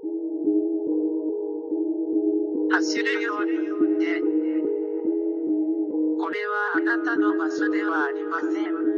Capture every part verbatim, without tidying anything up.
走るように言ってこれはあなたの場所ではありません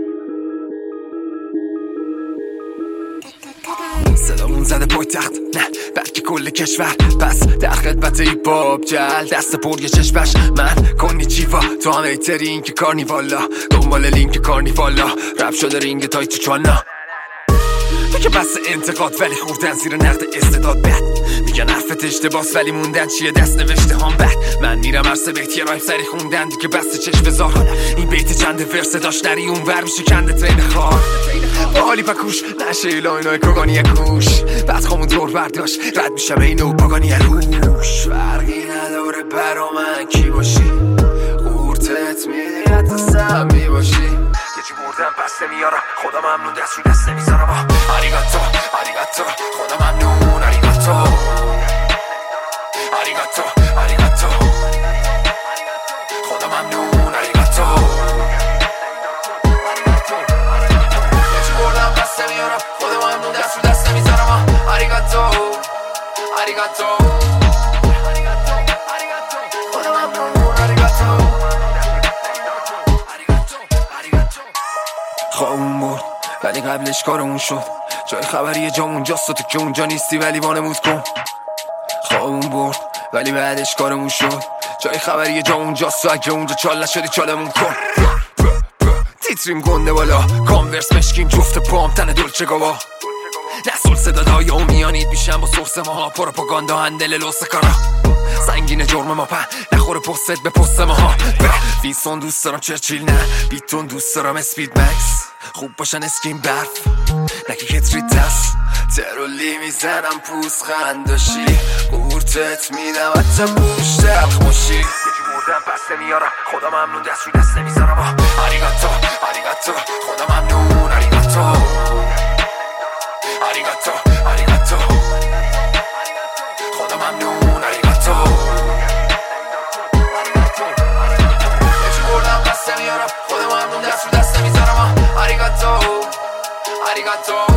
صدامون زده پای تخت نه بلکه کل کشور پس در خدمت ای باب جل دست پر یه چشمش من کنی چیوا تو هم ایتری این که کارنیوالا دنبال لینک کارنیوالا رب شده رینگ تای تو چوانا تو که بس انتقاد ولی خوردن زیر نقد استعداد بد میگن حرفت اشتباس ولی موندن چیه دست نوشته هم بد من میرم عرص بیت یه رایف سری خوندن دیگه بس چشم بزار این بیت چند ورسه داشت نری اون ور میشه کنده ترین خوار بالی پکوش نشه ایلاینای کگانی کوش بعد خامون دور برداشت رد میشم اینو پاگانی روش فرقی نداره برا من کی باشی قورتت میدید تا سمی باشی یه چی بردم پس نمیارم خدا ممنون دست رو دست نمیذارم آریگاتو آریگاتو خدا ممنون آریگاتو آریگاتو آریگاتو خدا ممنون آریگاتو یه چی بردم پس نمیارم خدا ممنون دست رو دست نمیذارم آریگاتو آریگاتو خدا ممنون آریگاتو خواهمون برد ولی قبلش کارمون شد جای خبری جا اونجاست تو که اونجا نیستی ولی وانمود کن خواهمون برد ولی بعدش کارمون شد جای خبری جا اونجاست تو اگه اونجا چال نشدی چالمون کن تیتریم گنده بالا کانورس مشکیم جفت پام تن دلچه گاوا نسول صدادای اومیانید میشن با سورس ماها پروپاگاندا هندل لوس کارا سنگین جرم ما پن نخوره پستت به پست ماها ویسون دوست دارم چرچیل نه بیتون دوست دارم اسپید مکس خوب باشن اسکین برف نکی کتری دست ترولی میزنم پوست خنداشی قورتت میدم حتی بوش تلخ باشی یکی بردم پس نمیارم خدا ممنون دست رو دست نمیذارم آریگاتو آریگاتو خدا ممنون آریگاتو آریگاتو آریگاتو خدا ممنون آریگاتو یکی بردم پس نمیارم خدا ممنون دست رو دست نمیذارم آریگاتو آریگاتو